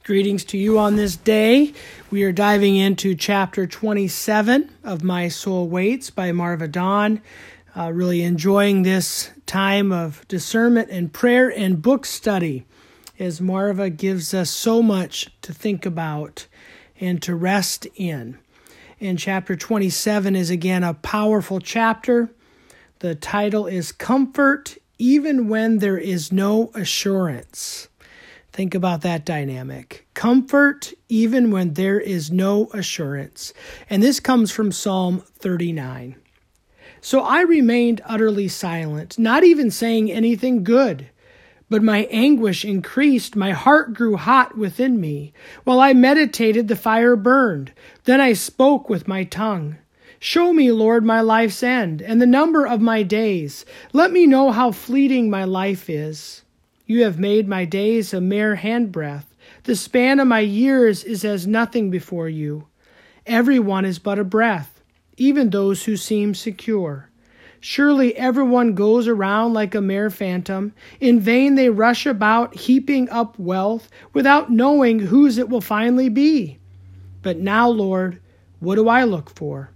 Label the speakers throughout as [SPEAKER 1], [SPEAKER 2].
[SPEAKER 1] Greetings to you on this day. We are diving into chapter 27 of My Soul Waits by Marva Dawn. Really enjoying this time of discernment and prayer and book study as Marva gives us so much to think about and to rest in. And chapter 27 is again a powerful chapter. The title is Comfort Even When There Is No Assurance. Think about that dynamic. Comfort even when there is no assurance. And this comes from Psalm 39. So I remained utterly silent, not even saying anything good. But my anguish increased, my heart grew hot within me. While I meditated, the fire burned. Then I spoke with my tongue. Show me, Lord, my life's end, and the number of my days. Let me know how fleeting my life is. You have made my days a mere handbreadth. The span of my years is as nothing before you. Everyone is but a breath, even those who seem secure. Surely everyone goes around like a mere phantom. In vain they rush about, heaping up wealth, without knowing whose it will finally be. But now, Lord, what do I look for?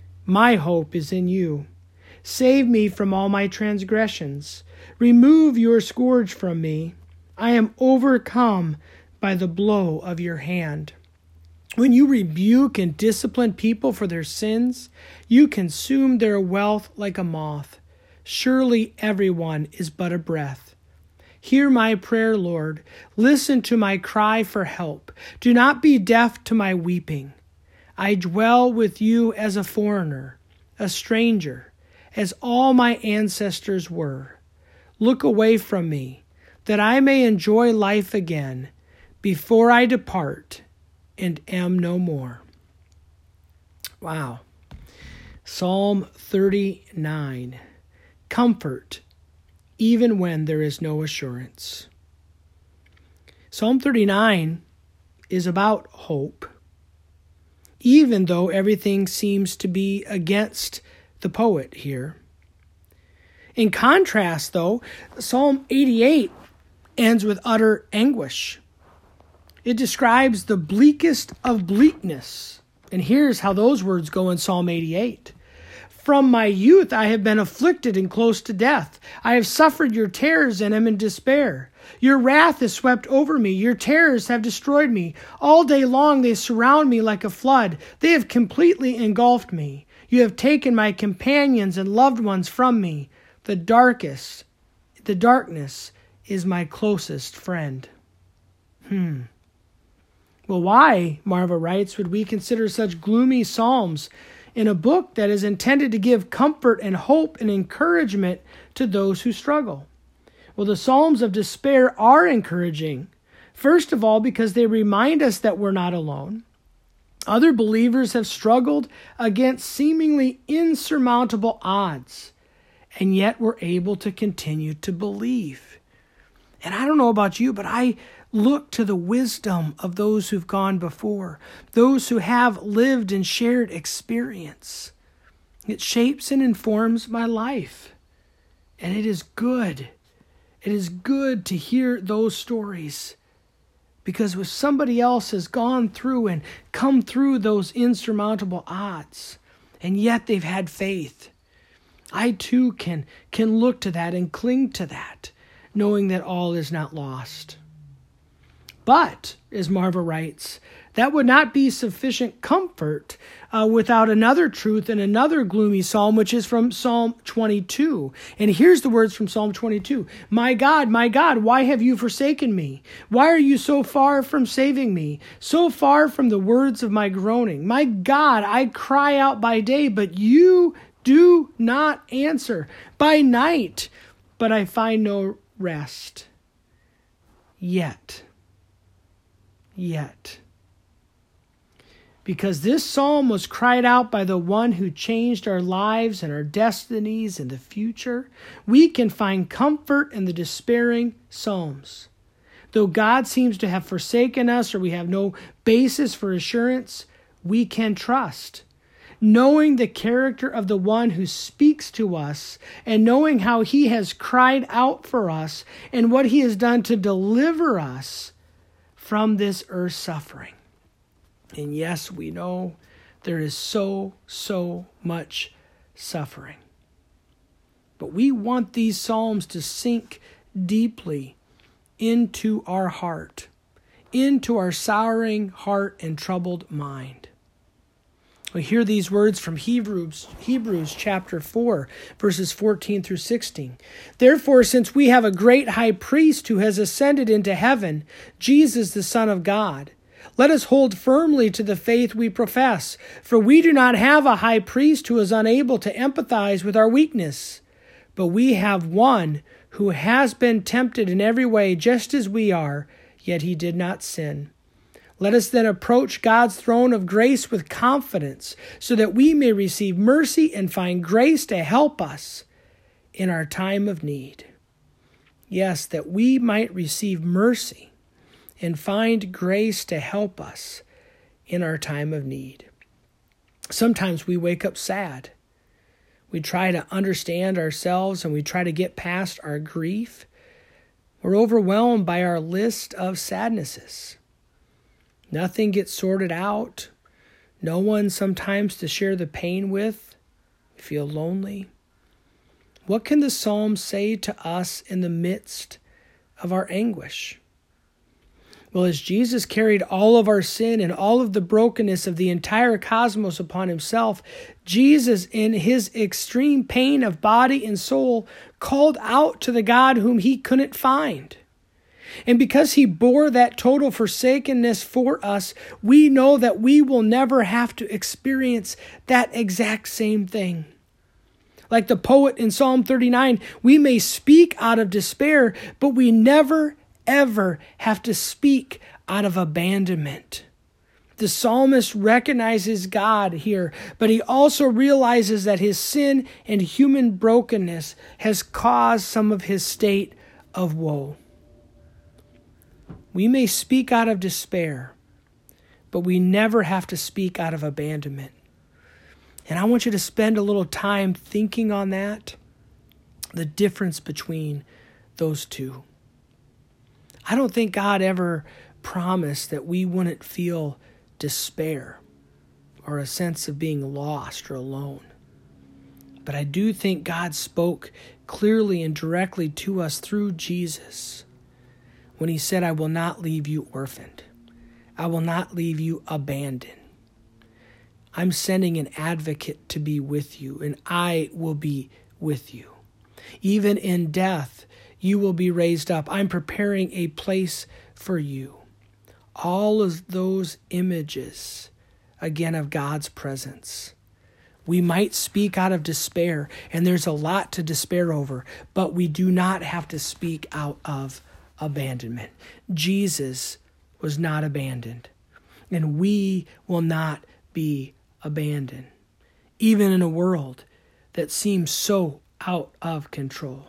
[SPEAKER 1] My hope is in you. Save me from all my transgressions. Remove your scourge from me. I am overcome by the blow of your hand. When you rebuke and discipline people for their sins, you consume their wealth like a moth. Surely everyone is but a breath. Hear my prayer, Lord. Listen to my cry for help. Do not be deaf to my weeping. I dwell with you as a foreigner, a stranger, as all my ancestors were. Look away from me, that I may enjoy life again before I depart and am no more. Wow. Psalm 39. Comfort, even when there is no assurance. Psalm 39 is about hope, even though everything seems to be against the poet here. In contrast, though, Psalm 88 ends with utter anguish. It describes the bleakest of bleakness. And here's how those words go in Psalm 88. From my youth I have been afflicted and close to death. I have suffered your terrors and am in despair. Your wrath has swept over me. Your terrors have destroyed me. All day long they surround me like a flood. They have completely engulfed me. You have taken my companions and loved ones from me. The darkness is my closest friend. Well, why, Marva writes, would we consider such gloomy psalms in a book that is intended to give comfort and hope and encouragement to those who struggle? Well, the Psalms of despair are encouraging. First of all, because they remind us that we're not alone. Other believers have struggled against seemingly insurmountable odds, and yet we're able to continue to believe. And I don't know about you, but I look to the wisdom of those who've gone before, those who have lived and shared experience. It shapes and informs my life, and it is good. It is good to hear those stories. Because if somebody else has gone through and come through those insurmountable odds, and yet they've had faith, I too can look to that and cling to that, knowing that all is not lost. But, as Marva writes, that would not be sufficient comfort without another truth in another gloomy psalm, which is from Psalm 22. And here's the words from Psalm 22. My God, why have you forsaken me? Why are you so far from saving me? So far from the words of my groaning? My God, I cry out by day, but you do not answer. By night, but I find no rest. Yet. Because this psalm was cried out by the one who changed our lives and our destinies in the future, we can find comfort in the despairing psalms. Though God seems to have forsaken us or we have no basis for assurance, we can trust. Knowing the character of the one who speaks to us and knowing how he has cried out for us and what he has done to deliver us from this earth's suffering. And yes, we know there is so much suffering. But we want these Psalms to sink deeply into our heart, into our sorrowing heart and troubled mind. We hear these words from Hebrews chapter 4, verses 14 through 16. Therefore, since we have a great high priest who has ascended into heaven, Jesus the Son of God, let us hold firmly to the faith we profess, for we do not have a high priest who is unable to empathize with our weakness, but we have one who has been tempted in every way just as we are, yet he did not sin. Let us then approach God's throne of grace with confidence, so that we may receive mercy and find grace to help us in our time of need. Yes, that we might receive mercy and find grace to help us in our time of need. Sometimes we wake up sad. We try to understand ourselves and we try to get past our grief. We're overwhelmed by our list of sadnesses. Nothing gets sorted out. No one sometimes to share the pain with. We feel lonely. What can the Psalm say to us in the midst of our anguish? Well, as Jesus carried all of our sin and all of the brokenness of the entire cosmos upon himself, Jesus, in his extreme pain of body and soul, called out to the God whom he couldn't find. And because he bore that total forsakenness for us, we know that we will never have to experience that exact same thing. Like the poet in Psalm 39, we may speak out of despair, but we never, ever have to speak out of abandonment. The psalmist recognizes God here, but he also realizes that his sin and human brokenness has caused some of his state of woe. We may speak out of despair, but we never have to speak out of abandonment. And I want you to spend a little time thinking on that, the difference between those two. I don't think God ever promised that we wouldn't feel despair or a sense of being lost or alone. But I do think God spoke clearly and directly to us through Jesus when he said, I will not leave you orphaned. I will not leave you abandoned. I'm sending an advocate to be with you, and I will be with you. Even in death, you will be raised up. I'm preparing a place for you. All of those images, again, of God's presence. We might speak out of despair, and there's a lot to despair over, but we do not have to speak out of abandonment. Jesus was not abandoned, and we will not be abandoned, even in a world that seems so out of control.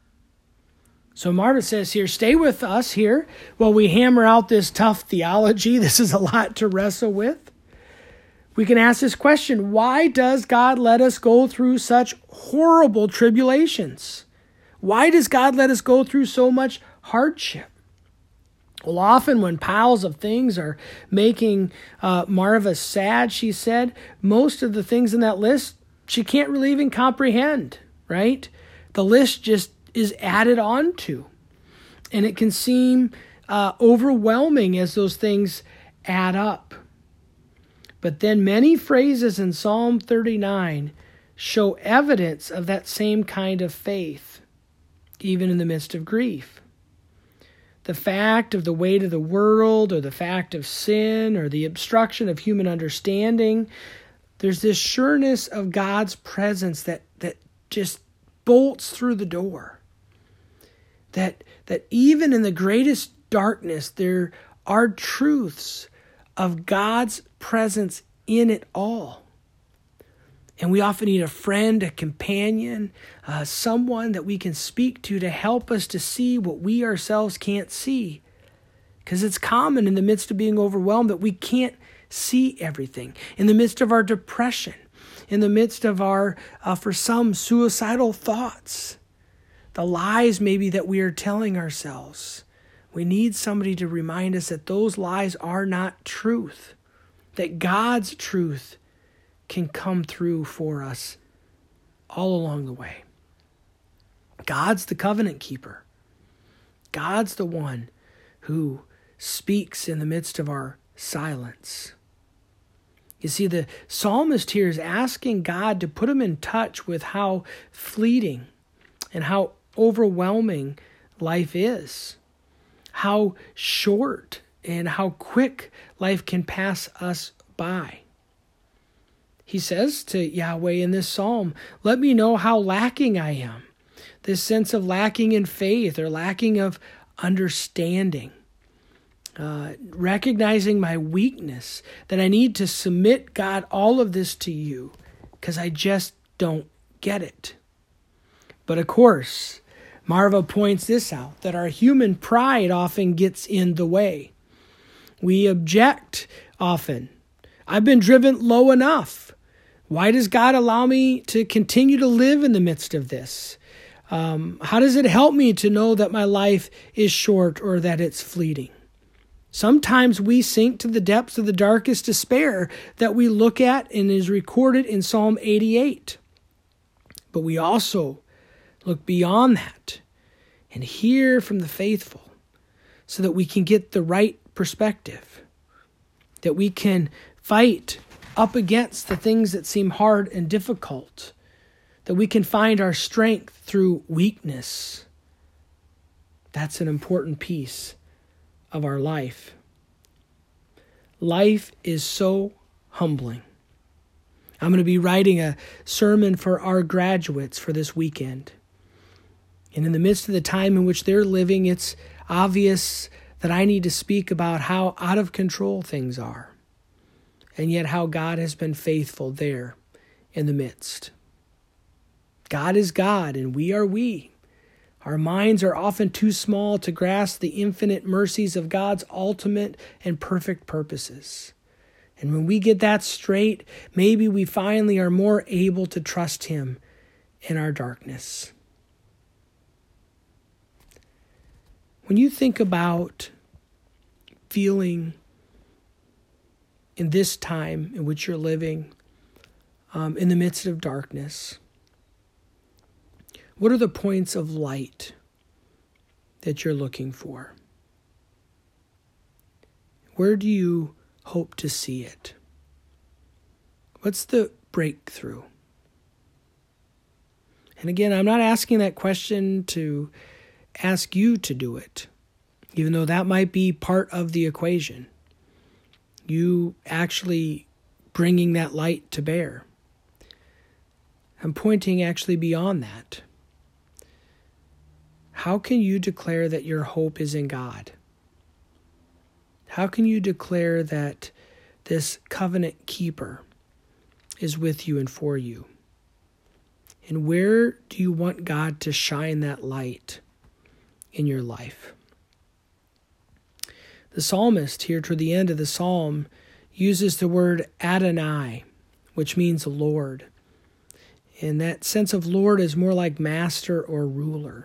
[SPEAKER 1] So Marva says here, stay with us here while we hammer out this tough theology. This is a lot to wrestle with. We can ask this question: why does God let us go through such horrible tribulations? Why does God let us go through so much hardship? Well, often when piles of things are making Marva sad, she said, most of the things in that list she can't really even comprehend, right? The list just is added on to. And it can seem overwhelming as those things add up. But then many phrases in Psalm 39 show evidence of that same kind of faith, even in the midst of grief. The fact of the weight of the world, or the fact of sin, or the obstruction of human understanding, there's this sureness of God's presence that just bolts through the door. That even in the greatest darkness, there are truths of God's presence in it all. And we often need a friend, a companion, someone that we can speak to help us to see what we ourselves can't see. Because it's common in the midst of being overwhelmed that we can't see everything. In the midst of our depression, in the midst of our, for some, suicidal thoughts, the lies maybe that we are telling ourselves. We need somebody to remind us that those lies are not truth, that God's truth can come through for us all along the way. God's the covenant keeper. God's the one who speaks in the midst of our silence. You see, the psalmist here is asking God to put him in touch with how fleeting and how overwhelming life is, how short and how quick life can pass us by. He says to Yahweh in this psalm, let me know how lacking I am. This sense of lacking in faith or lacking of understanding. Recognizing my weakness, that I need to submit, God, all of this to you because I just don't get it. But of course, Marva points this out, that our human pride often gets in the way. We object often. I've been driven low enough. Why does God allow me to continue to live in the midst of this? How does it help me to know that my life is short or that it's fleeting? Sometimes we sink to the depths of the darkest despair that we look at and is recorded in Psalm 88. But we also look beyond that and hear from the faithful so that we can get the right perspective, that we can fight up against the things that seem hard and difficult, that we can find our strength through weakness. That's an important piece of our life. Life is so humbling. I'm going to be writing a sermon for our graduates for this weekend. And in the midst of the time in which they're living, it's obvious that I need to speak about how out of control things are, and yet how God has been faithful there in the midst. God is God, and we are we. Our minds are often too small to grasp the infinite mercies of God's ultimate and perfect purposes. And when we get that straight, maybe we finally are more able to trust Him in our darkness. When you think about feeling in this time in which you're living, in the midst of darkness, what are the points of light that you're looking for? Where do you hope to see it? What's the breakthrough? And again, I'm not asking that question to ask you to do it, even though that might be part of the equation. You actually bringing that light to bear. I'm pointing actually beyond that. How can you declare that your hope is in God? How can you declare that this covenant keeper is with you and for you? And where do you want God to shine that light in your life? The psalmist here toward the end of the psalm uses the word Adonai, which means Lord. And that sense of Lord is more like master or ruler.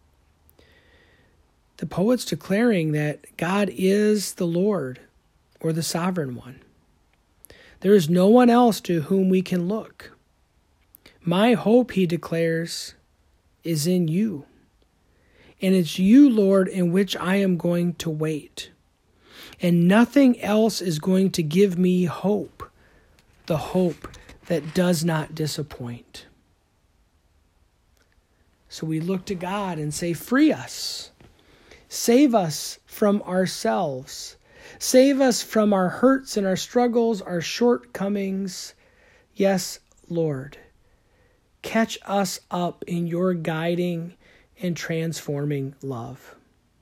[SPEAKER 1] The poet's declaring that God is the Lord, or the sovereign one. There is no one else to whom we can look. My hope, he declares, is in you. And it's you, Lord, in which I am going to wait. And nothing else is going to give me hope, the hope that does not disappoint. So we look to God and say, free us. Save us from ourselves. Save us from our hurts and our struggles, our shortcomings. Yes, Lord. Catch us up in your guiding and transforming love.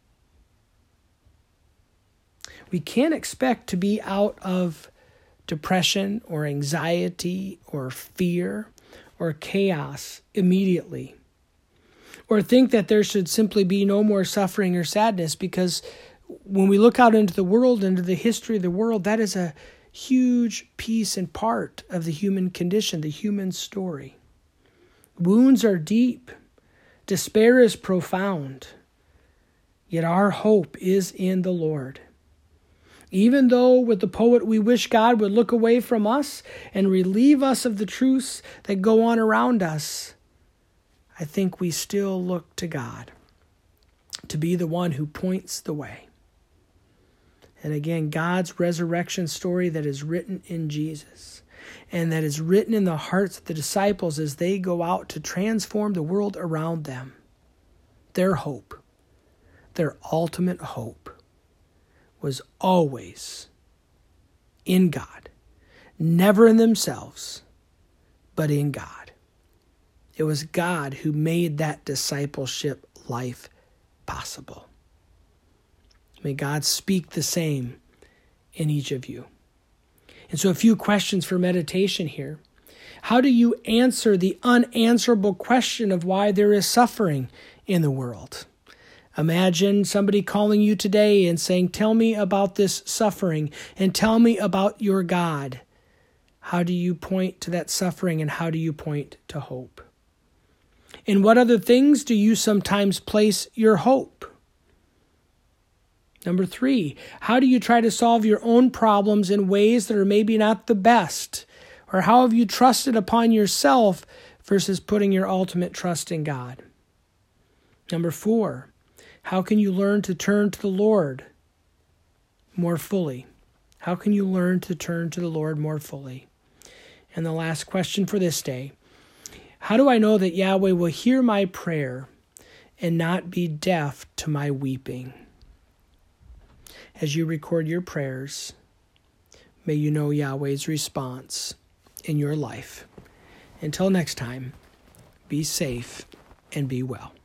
[SPEAKER 1] We can't expect to be out of depression or anxiety or fear or chaos immediately, or think that there should simply be no more suffering or sadness, because when we look out into the world, into the history of the world, that is a huge piece and part of the human condition, the human story. Wounds are deep. Despair is profound. Yet our hope is in the Lord. Even though with the poet we wish God would look away from us and relieve us of the truths that go on around us, I think we still look to God to be the one who points the way. And again, God's resurrection story that is written in Jesus and that is written in the hearts of the disciples as they go out to transform the world around them. Their hope, their ultimate hope, was always in God, never in themselves, but in God. It was God who made that discipleship life possible. May God speak the same in each of you. And so a few questions for meditation here. How do you answer the unanswerable question of why there is suffering in the world? Imagine somebody calling you today and saying, tell me about this suffering and tell me about your God. How do you point to that suffering and how do you point to hope? In what other things do you sometimes place your hope? Number 3, how do you try to solve your own problems in ways that are maybe not the best? Or how have you trusted upon yourself versus putting your ultimate trust in God? Number 4, how can you learn to turn to the Lord more fully? How can you learn to turn to the Lord more fully? And the last question for this day, how do I know that Yahweh will hear my prayer and not be deaf to my weeping? As you record your prayers, may you know Yahweh's response in your life. Until next time, be safe and be well.